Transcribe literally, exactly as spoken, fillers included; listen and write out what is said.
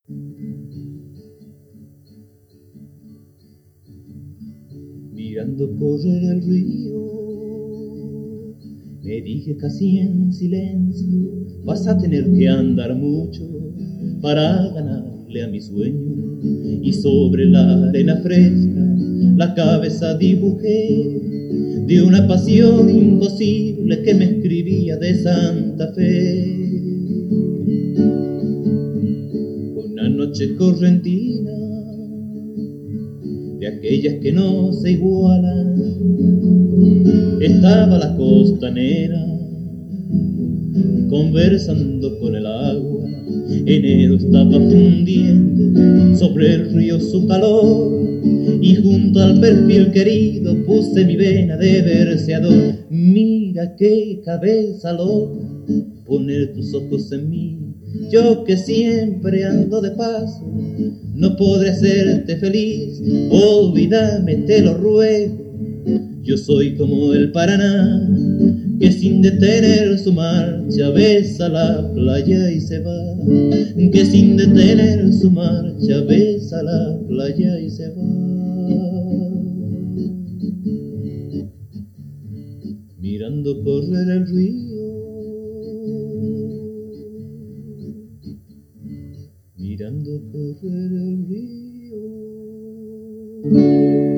Mirando correr el río, me dije casi en silencio, vas a tener que andar mucho para ganarle a mi sueño. Y sobre la arena fresca la cabeza dibujé de una pasión imposible que me escribía de Santa Fe. Una noche correntina, de aquellas que no se igualan, estaba la costanera conversando con el agua. Enero estaba fundiendo sobre el río su calor, y junto al perfil querido puse mi vena de verseador. Mira qué cabeza loca, poner tus ojos en mí, yo que siempre ando de paso, no podré hacerte feliz, olvídame, te lo ruego. Yo soy como el Paraná, que sin detener su marcha besa la playa y se va, que sin detener su marcha besa la playa y se va. Mirando correr el río, mirando correr el río.